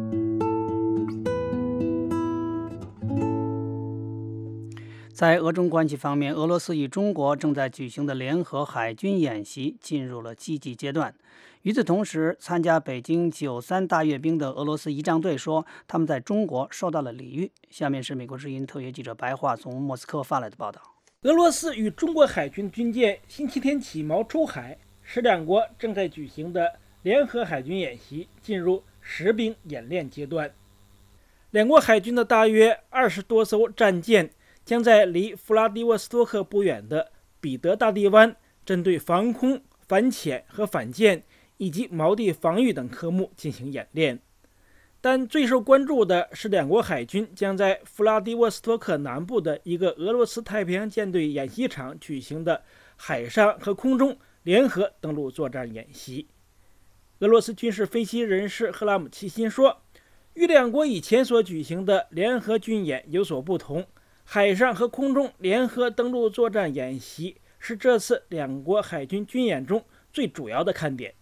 在俄中关系方面，俄罗斯与中国正在举行的联合海军演习进入了积极阶段。与此同时，参加北京九三大阅兵的俄罗斯仪仗队说，他们在中国受到了礼遇。下面是美国之音特约记者白桦从莫斯科发来的报道。 俄罗斯与中国海军军舰星期天起锚出海，使两国正在举行的联合海军演习进入实兵演练阶段。两国海军的大约二十多艘战舰将在离弗拉迪沃斯托克不远的彼得大堤湾针对防空、反潜和反舰以及锚地防御等科目进行演练。但最受关注的是，两国海军将在弗拉迪沃斯托克南部的一个俄罗斯太平洋舰队演习场举行的海上和空中联合登陆作战演习。俄罗斯军事分析人士赫拉姆齐辛说，与两国以前所举行的联合军演有所不同，海上和空中联合登陆作战演习是这次两国海军军演中最主要的看点。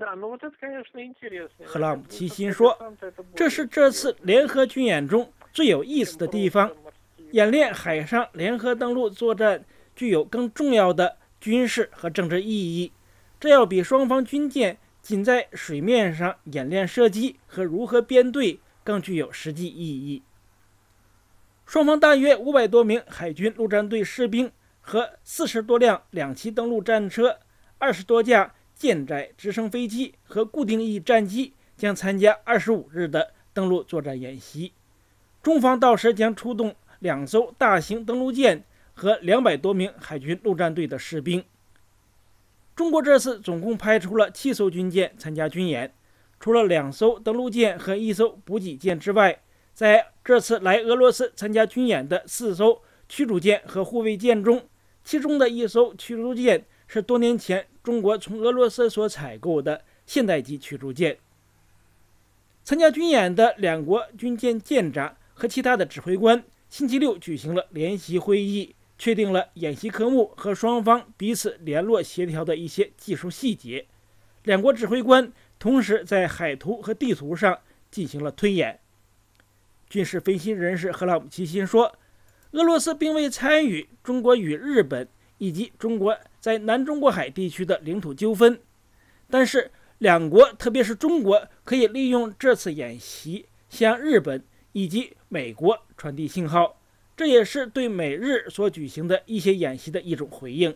赫拉姆齐辛说，这是这次联合军演中最有意思的地方。演练海上联合登陆作战具有更重要的军事和政治意义，这要比双方军舰仅在水面上演练射击和如何编队更具有实际意义。双方大约五百多名海军陆战队士兵和四十多辆两栖登陆战车、二十多架舰载直升飞机和固定翼战机将参加二十五日的登陆作战演习。中方到时将出动两艘大型登陆舰和两百多名海军陆战队的士兵。中国这次总共派出了七艘军舰参加军演，除了两艘登陆舰和一艘补给舰之外，在这次来俄罗斯参加军演的四艘驱逐舰和护卫舰中，其中的一艘驱逐舰是多年前中国从俄罗斯所采购的现代级驱逐舰。参加军演的两国军舰舰长和其他的指挥官星期六举行了联席会议，确定了演习科目和双方彼此联络协调的一些技术细节。两国指挥官同时在海图和地图上进行了推演。军事分析人士赫拉姆齐辛说，俄罗斯并未参与中国与日本以及中国在南中国海地区的领土纠纷，但是两国特别是中国可以利用这次演习向日本以及美国传递信号，这也是对美日所举行的一些演习的一种回应。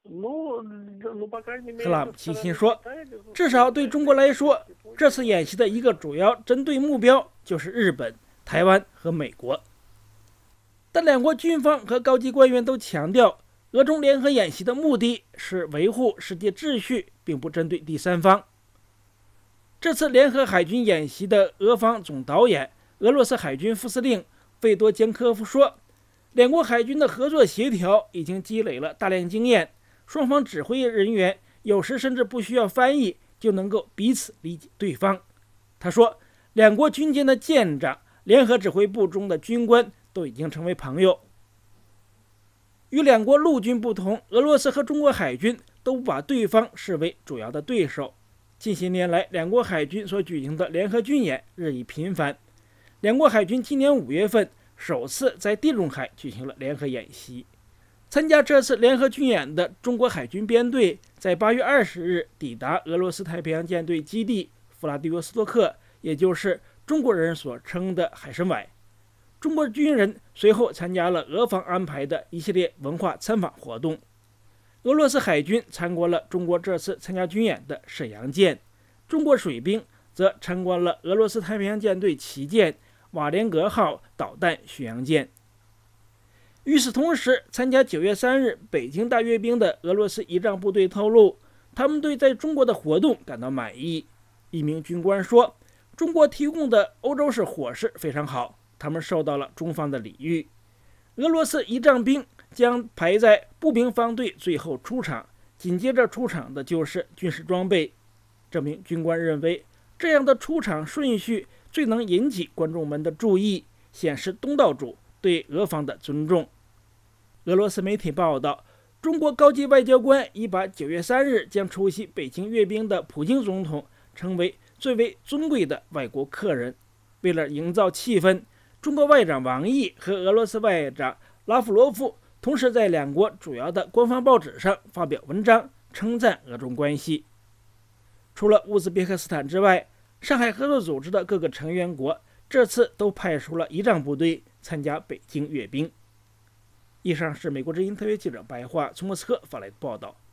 克拉姆齐钦说，至少对中国来说，这次演习的一个主要针对目标就是日本、台湾和美国。但两国军方和高级官员都强调，俄中联合演习的目的是维护世界秩序，并不针对第三方。这次联合海军演习的俄方总导演、俄罗斯海军副司令费多坚科夫说，两国海军的合作协调已经积累了大量经验，双方指挥人员有时甚至不需要翻译就能够彼此理解对方。他说，两国军舰的舰长、联合指挥部中的军官都已经成为朋友。与两国陆军不同，俄罗斯和中国海军都不把对方视为主要的对手。近些年来，两国海军所举行的联合军演日益频繁。两国海军今年五月份首次在地中海举行了联合演习。参加这次联合军演的中国海军编队在八月二十日抵达俄罗斯太平洋舰队基地弗拉迪沃斯托克，也就是中国人所称的海参崴。中国军人随后参加了俄方安排的一系列文化参访活动。俄罗斯海军参观了中国这次参加军演的沈阳舰，中国水兵则参观了俄罗斯太平洋舰队旗舰瓦连格号导弹巡洋舰。与此同时，参加九月三日北京大阅兵的俄罗斯仪仗部队透露，他们对在中国的活动感到满意。一名军官说，中国提供的欧洲式伙食非常好，他们受到了中方的礼遇。俄罗斯仪仗兵将排在步兵方队最后出场，紧接着出场的就是军事装备。这名军官认为，这样的出场顺序最能引起观众们的注意，显示东道主对俄方的尊重。俄罗斯媒体报道，中国高级外交官已把九月三日将出席北京阅兵的普京总统称为最为尊贵的外国客人。为了营造气氛，中国外长王毅和俄罗斯外长拉夫罗夫同时在两国主要的官方报纸上发表文章，称赞俄中关系。除了乌兹别克斯坦之外，上海合作组织的各个成员国这次都派出了仪仗部队参加北京阅兵。以上是美国之音特约记者白桦从莫斯科发来的报道。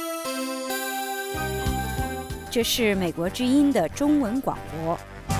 这是美国之音的中文广播。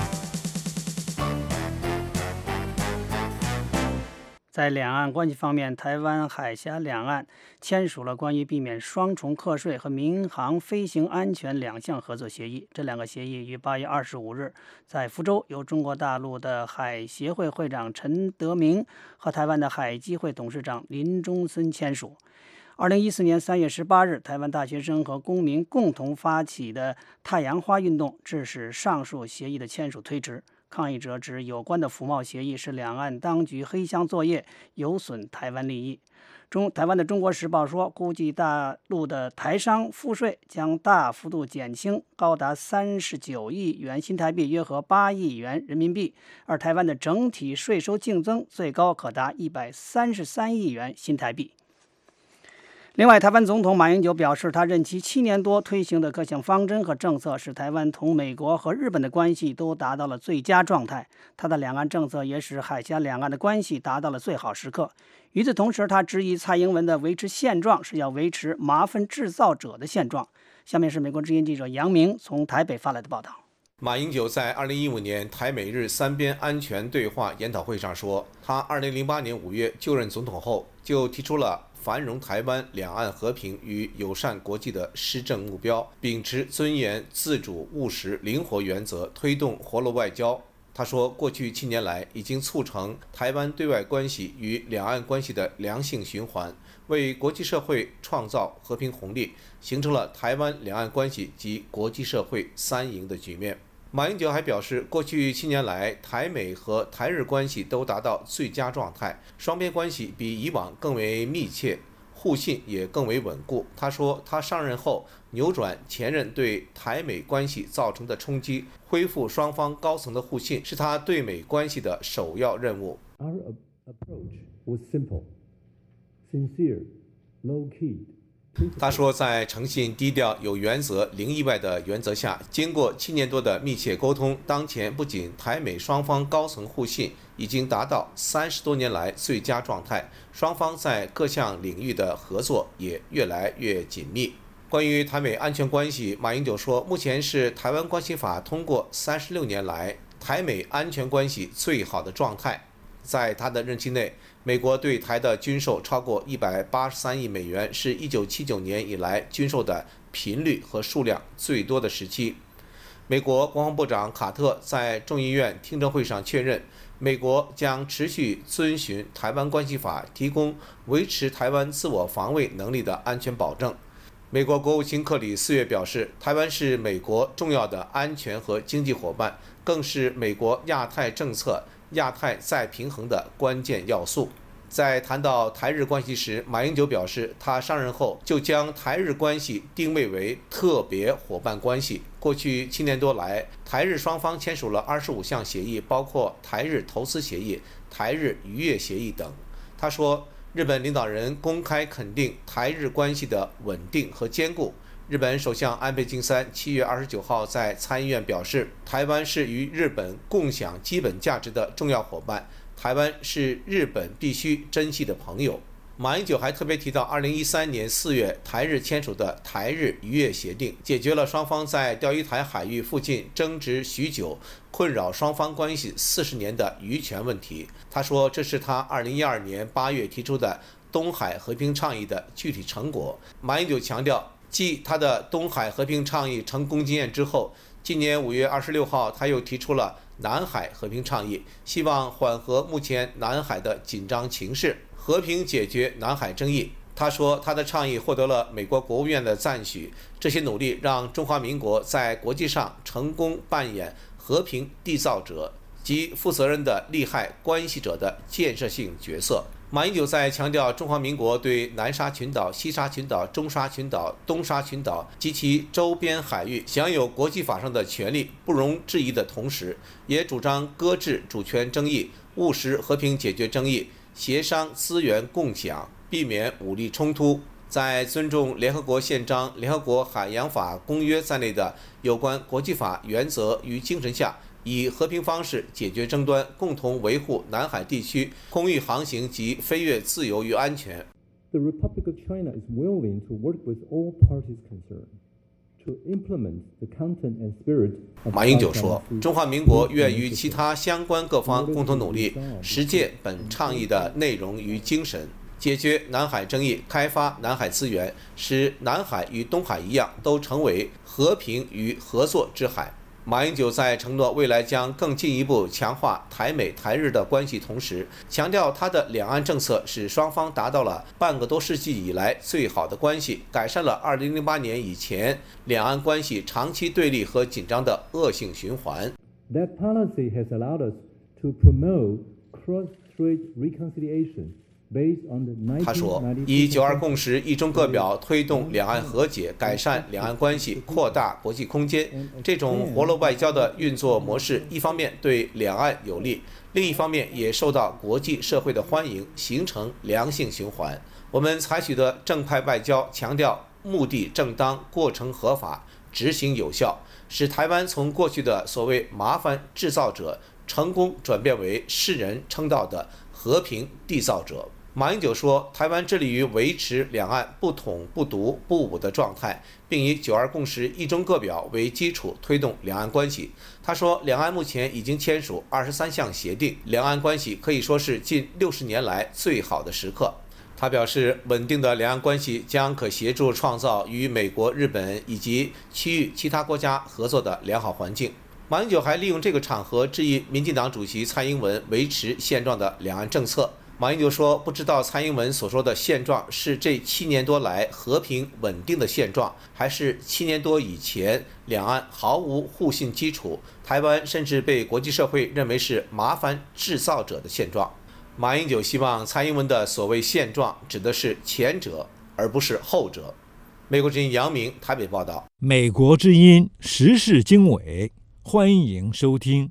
在两岸关系方面，台湾海峡两岸签署了关于避免双重课税和民航飞行安全两项合作协议。这两个协议于八月二十五日在福州由中国大陆的海协会会长陈德明和台湾的海基会董事长林中森签署。二零一四年三月十八日，台湾大学生和公民共同发起的太阳花运动致使上述协议的签署推迟。抗议者指有关的服贸协议是两岸当局黑箱作业，有损台湾利益。中台湾的《中国时报》说，估计大陆的台商赋税将大幅度减轻，高达三十九亿元新台币，约合八亿元人民币。而台湾的整体税收净增最高可达一百三十三亿元新台币。另外，台湾总统马英九表示，他任期七年多推行的各项方针和政策，使台湾同美国和日本的关系都达到了最佳状态。他的两岸政策也使海峡两岸的关系达到了最好时刻。与此同时，他质疑蔡英文的维持现状是要维持麻烦制造者的现状。下面是美国之音记者杨明从台北发来的报道。 马英九在二零一五年台美日三边安全对话研讨会上说，他二零零八年五月就任总统后，就提出了繁荣台湾、两岸和平与友善国际的施政目标，秉持尊严、自主、务实、灵活原则，推动活络外交。他说，过去七年来已经促成台湾对外关系与两岸关系的良性循环，为国际社会创造和平红利，形成了台湾两岸关系及国际社会三赢的局面。马英九还表示，过去七年来，台美和台日关系都达到最佳状态，双边关系比以往更为密切，互信也更为稳固。他说，他上任后扭转前任对台美关系造成的冲击，恢复双方高层的互信，是他对美关系的首要任务。 Our approach was simple, sincere, low-key, 他说，在诚信、低调、有原则、零意外的原则下，经过七年多的密切沟通，当前不仅台美双方高层互信已经达到三十多年来最佳状态，双方在各项领域的合作也越来越紧密。关于台美安全关系，马英九说，目前是台湾关系法通过三十六年来台美安全关系最好的状态。在他的任期内，美国对台的军售超过一百八十三亿美元，是一九七九年以来军售的频率和数量最多的时期。美国国防部长卡特在众议院听证会上确认，美国将持续遵循台湾关系法，提供维持台湾自我防卫能力的安全保证。美国国务卿克里四月表示，台湾是美国重要的安全和经济伙伴，更是美国亚太政策亚太再平衡的关键要素。在谈到台日关系时，马英九表示，他上任后就将台日关系定位为特别伙伴关系。过去七年多来，台日双方签署了二十五项协议，包括台日投资协议、台日渔业协议等。他说，日本领导人公开肯定台日关系的稳定和坚固。日本首相安倍晋三七月二十九号在参议院表示，台湾是与日本共享基本价值的重要伙伴，台湾是日本必须珍惜的朋友。马英九还特别提到，二零一三年四月台日签署的台日渔业协定，解决了双方在钓鱼台海域附近争执许久、困扰双方关系四十年的渔权问题。他说，这是他二零一二年八月提出的东海和平倡议的具体成果。马英九强调，继他的东海和平倡议成功经验之后，今年五月二十六号，他又提出了南海和平倡议，希望缓和目前南海的紧张情势，和平解决南海争议。他说，他的倡议获得了美国国务院的赞许，这些努力让中华民国在国际上成功扮演和平缔造者及负责任的利害关系者的建设性角色。马英九在强调中华民国对南沙群岛、西沙群岛、中沙群岛、东沙群岛及其周边海域享有国际法上的权利不容置疑的同时，也主张搁置主权争议，务实和平解决争议，协商资源共享，避免武力冲突。在尊重联合国宪章、联合国海洋法公约在内的有关国际法原则与精神下，以和平方式解决争端，共同维护南海地区空域航行及飞越自由与安全。 The Republic of China is willing to work with all parties concerned to implement the content and spirit of 马英九说，中华民国愿与其他相关各方共同努力，实践本倡议的内容与精神，解决南海争议，开发南海资源，使南海与东海一样都成为和平与合作之海。马英九在承诺未来将更进一步强化台美台日的关系同时，强调他的两岸政策使双方达到了半个多世纪以来最好的关系，改善了二零零八年以前两岸关系长期对立和紧张的恶性循环。 That policy has allowed us to promote cross-strait reconciliation. 他说，以九二共识、一中各表推动两岸和解，改善两岸关系，扩大国际空间。这种活络外交的运作模式，一方面对两岸有利，另一方面也受到国际社会的欢迎，形成良性循环。我们采取的正派外交，强调目的正当、过程合法、执行有效，使台湾从过去的所谓麻烦制造者，成功转变为世人称道的和平缔造者。马英九说，台湾致力于维持两岸不统、不独、不武的状态，并以九二共识、一中各表为基础推动两岸关系。他说，两岸目前已经签署二十三项协定，两岸关系可以说是近六十年来最好的时刻。他表示，稳定的两岸关系将可协助创造与美国、日本以及区域其他国家合作的良好环境。马英九还利用这个场合质疑民进党主席蔡英文维持现状的两岸政策。马英九说，不知道蔡英文所说的现状是这七年多来和平稳定的现状，还是七年多以前两岸毫无互信基础，台湾甚至被国际社会认为是麻烦制造者的现状。马英九希望蔡英文的所谓现状指的是前者，而不是后者。美国之音杨明台北报道。 美国之音时事经纬，欢迎收听。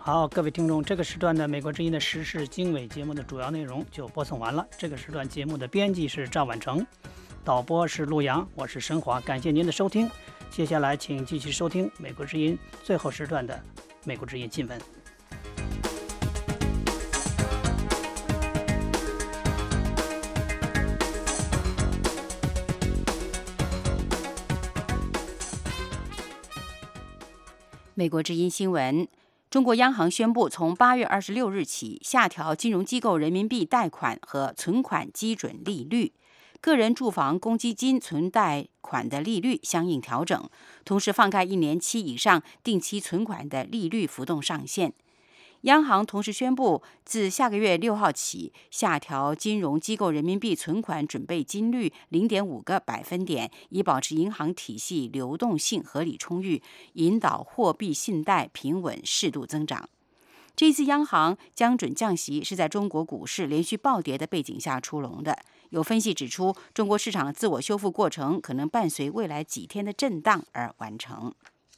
好，各位听众，这个时段的美国之音的时事经纬节目的主要内容就播送完了。这个时段节目的编辑是赵婉成，导播是陆阳，我是申华，感谢您的收听。接下来请继续收听美国之音最后时段的美国之音新闻。 美国之音新闻：中国央行宣布，从八月二十六日起下调金融机构人民币贷款和存款基准利率，个人住房公积金存贷款的利率相应调整，同时放开一年期以上定期存款的利率浮动上限。央行同时宣布，自下个月六号起，下调金融机构人民币存款准备金率 零点五 个百分点，以保持银行体系流动性合理充裕，引导货币信贷平稳适度增长。这一次央行降准降息是在中国股市连续暴跌的背景下出笼的。有分析指出，中国市场自我修复过程可能伴随未来几天的震荡而完成。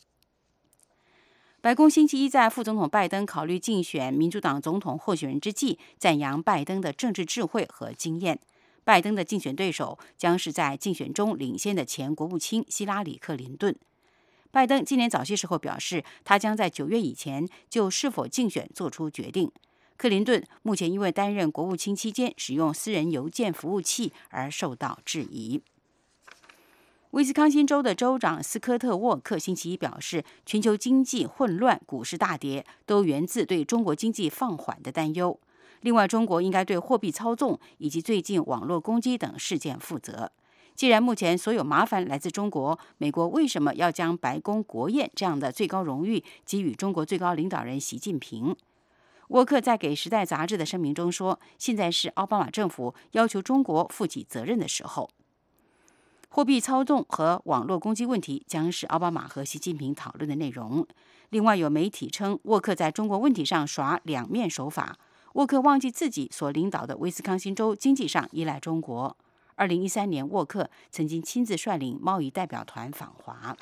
白宫星期一在副总统拜登考虑竞选民主党总统候选人之际，赞扬拜登的政治智慧和经验。拜登的竞选对手将是在竞选中领先的前国务卿希拉里·克林顿。拜登今年早些时候表示，他将在九月以前就是否竞选做出决定。克林顿目前因为担任国务卿期间使用私人邮件服务器而受到质疑。威斯康星州的州长斯科特·沃克星期一表示，全球经济混乱、股市大跌，都源自对中国经济放缓的担忧。另外，中国应该对货币操纵以及最近网络攻击等事件负责。既然目前所有麻烦来自中国，美国为什么要将白宫国宴这样的最高荣誉给予中国最高领导人习近平？沃克在给《时代》杂志的声明中说，现在是奥巴马政府要求中国负起责任的时候。货币操纵和网络攻击问题将是奥巴马和习近平讨论的内容。另外，有媒体称沃克在中国问题上耍两面手法。沃克忘记自己所领导的威斯康星州经济上依赖中国。二零一三年，沃克曾经亲自率领贸易代表团访华。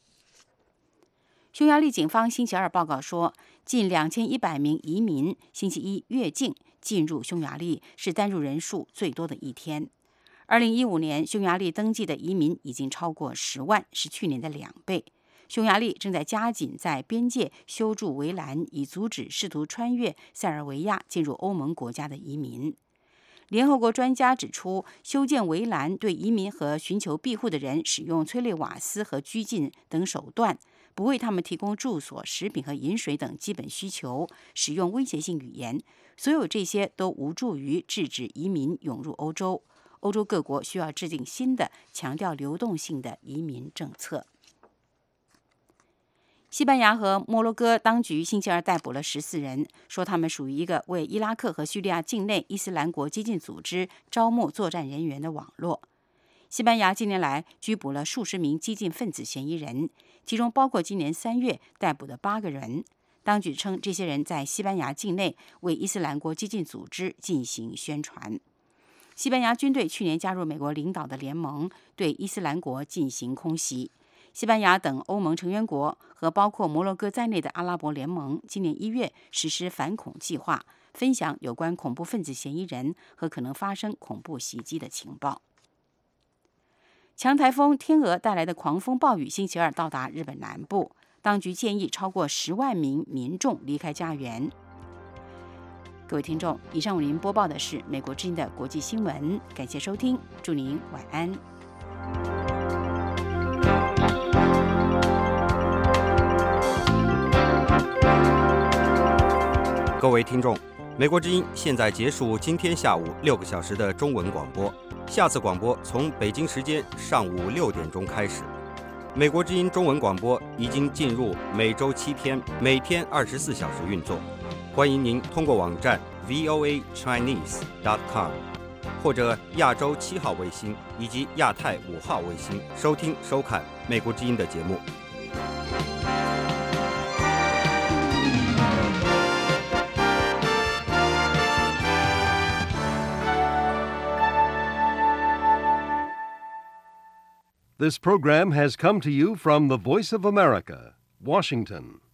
匈牙利警方星期二报告说，近两千一百名移民星期一越境进入匈牙利，是单入人数最多的一天。二零一五年，匈牙利登记的移民已经超过十万，是去年的两倍。匈牙利正在加紧在边界修筑围栏，以阻止试图穿越塞尔维亚进入欧盟国家的移民。联合国专家指出，修建围栏对移民和寻求庇护的人使用催泪瓦斯和拘禁等手段，不为他们提供住所、食品和饮水等基本需求，使用威胁性语言，所有这些都无助于制止移民涌入欧洲。欧洲各国需要制定新的强调流动性的移民政策。西班牙和摩洛哥当局星期二逮捕了十四人，说他们属于一个为伊拉克和叙利亚境内伊斯兰国激进组织招募作战人员的网络。西班牙近年来拘捕了数十名激进分子嫌疑人，其中包括今年三月逮捕的八个人。当局称，这些人在西班牙境内为伊斯兰国激进组织进行宣传。西班牙军队去年加入美国领导的联盟，对伊斯兰国进行空袭。西班牙等欧盟成员国和包括摩洛哥在内的阿拉伯联盟今年一月实施反恐计划，分享有关恐怖分子嫌疑人和可能发生恐怖袭击的情报。强台风天鹅带来的狂风暴雨星期二到达日本南部，当局建议超过十万名民众离开家园。各位听众，以上为您播报的是美国之音的国际新闻，感谢收听，祝您晚安。 各位听众，美国之音现在结束今天下午六个小时的中文广播，下次广播从北京时间上午六点钟开始。美国之音中文广播已经进入每周七天，每天二十四小时运作。欢迎您通过网站 v o a chinese dot com 或者亚洲七号卫星以及亚太五号卫星收听收看美国之音的节目。 This program has come to you from the Voice of America, Washington.